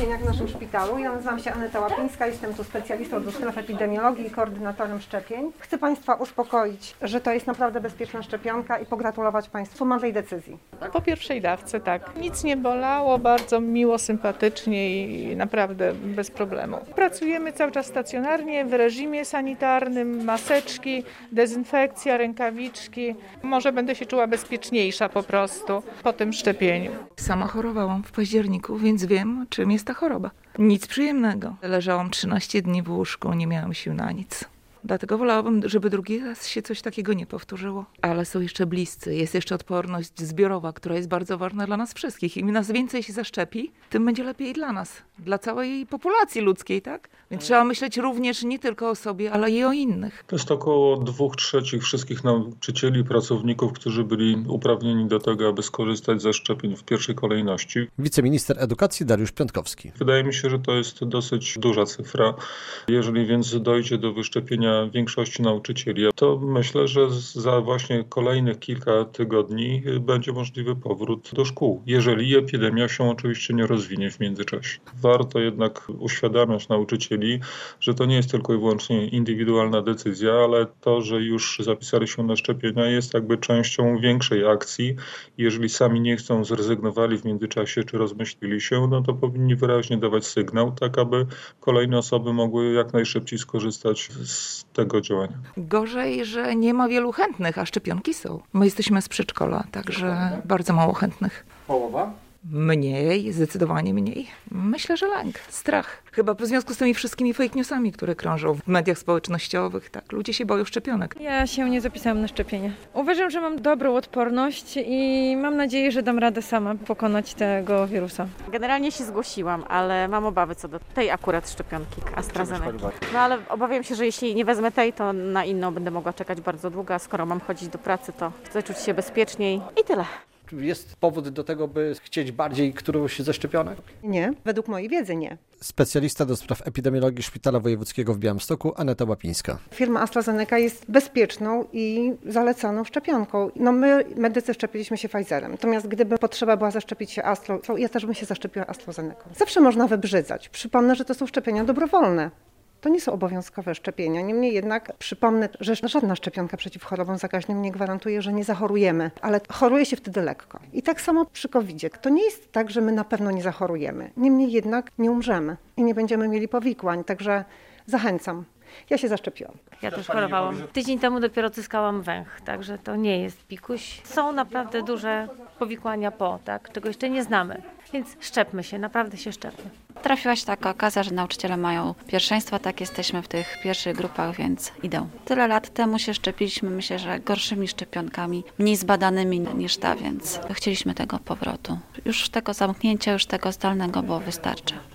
szczepieniach w naszym szpitalu. Ja nazywam się Aneta Łapińska, jestem tu specjalistą do spraw epidemiologii i koordynatorem szczepień. Chcę Państwa uspokoić, że to jest naprawdę bezpieczna szczepionka i pogratulować Państwu mądrej decyzji. Po pierwszej dawce tak. Nic nie bolało, bardzo miło, sympatycznie i naprawdę bez problemu. Pracujemy cały czas stacjonarnie, w reżimie sanitarnym, maseczki, dezynfekcja, rękawiczki. Może będę się czuła bezpieczniejsza po prostu po tym szczepieniu. Sama chorowałam w październiku, więc wiem, czym jest ta choroba. Nic przyjemnego. Leżałam 13 dni w łóżku, nie miałam sił na nic. Dlatego wolałabym, żeby drugi raz się coś takiego nie powtórzyło. Ale są jeszcze bliscy, jest jeszcze odporność zbiorowa, która jest bardzo ważna dla nas wszystkich. Im nas więcej się zaszczepi, tym będzie lepiej dla nas, dla całej populacji ludzkiej, tak? Więc trzeba myśleć również nie tylko o sobie, ale i o innych. To jest około 2/3 wszystkich nauczycieli i pracowników, którzy byli uprawnieni do tego, aby skorzystać ze szczepień w pierwszej kolejności. Wiceminister edukacji Dariusz Piątkowski. Wydaje mi się, że to jest dosyć duża cyfra. Jeżeli więc dojdzie do wyszczepienia większości nauczycieli, to myślę, że za właśnie kolejnych kilka tygodni będzie możliwy powrót do szkół, jeżeli epidemia się oczywiście nie rozwinie w międzyczasie. Warto jednak uświadamiać nauczycieli, że to nie jest tylko i wyłącznie indywidualna decyzja, ale to, że już zapisali się na szczepienia, jest jakby częścią większej akcji. Jeżeli sami nie chcą, zrezygnowali w międzyczasie czy rozmyślili się, no to powinni wyraźnie dawać sygnał, tak aby kolejne osoby mogły jak najszybciej skorzystać z tego działania. Gorzej, że nie ma wielu chętnych, a szczepionki są. My jesteśmy z przedszkola, także bardzo mało chętnych. Połowa? Mniej, zdecydowanie mniej. Myślę, że lęk, strach. Chyba w związku z tymi wszystkimi fake newsami, które krążą w mediach społecznościowych, tak, ludzie się boją szczepionek. Ja się nie zapisałam na szczepienie. Uważam, że mam dobrą odporność i mam nadzieję, że dam radę sama pokonać tego wirusa. Generalnie się zgłosiłam, ale mam obawy co do tej akurat szczepionki AstraZeneca. No ale obawiam się, że jeśli nie wezmę tej, to na inną będę mogła czekać bardzo długo, a skoro mam chodzić do pracy, to chcę czuć się bezpieczniej i tyle. Jest powód do tego, by chcieć bardziej którąś ze szczepionek? Nie, według mojej wiedzy nie. Specjalista do spraw epidemiologii Szpitala Wojewódzkiego w Białymstoku, Aneta Łapińska. Firma AstraZeneca jest bezpieczną i zaleconą szczepionką. No my, medycy, szczepiliśmy się Pfizerem. Natomiast gdyby potrzeba była zaszczepić się to ja też bym się zaszczepiła AstraZeneką. Zawsze można wybrzydzać. Przypomnę, że to są szczepienia dobrowolne. To nie są obowiązkowe szczepienia. Niemniej jednak przypomnę, że żadna szczepionka przeciw chorobom zakaźnym nie gwarantuje, że nie zachorujemy, ale choruje się wtedy lekko. I tak samo przy COVID-zie. To nie jest tak, że my na pewno nie zachorujemy. Niemniej jednak nie umrzemy i nie będziemy mieli powikłań. Także zachęcam. Ja się zaszczepiłam. Ja też chorowałam. Tydzień temu dopiero odzyskałam węch, także to nie jest pikuś. Są naprawdę duże powikłania czego jeszcze nie znamy. Więc szczepmy się, naprawdę się szczepmy. Trafiła się taka okazja, że nauczyciele mają pierwszeństwo, tak jesteśmy w tych pierwszych grupach, więc idę. Tyle lat temu się szczepiliśmy, myślę, że gorszymi szczepionkami, mniej zbadanymi niż ta, więc chcieliśmy tego powrotu. Już tego zamknięcia, już tego zdalnego, bo wystarczy.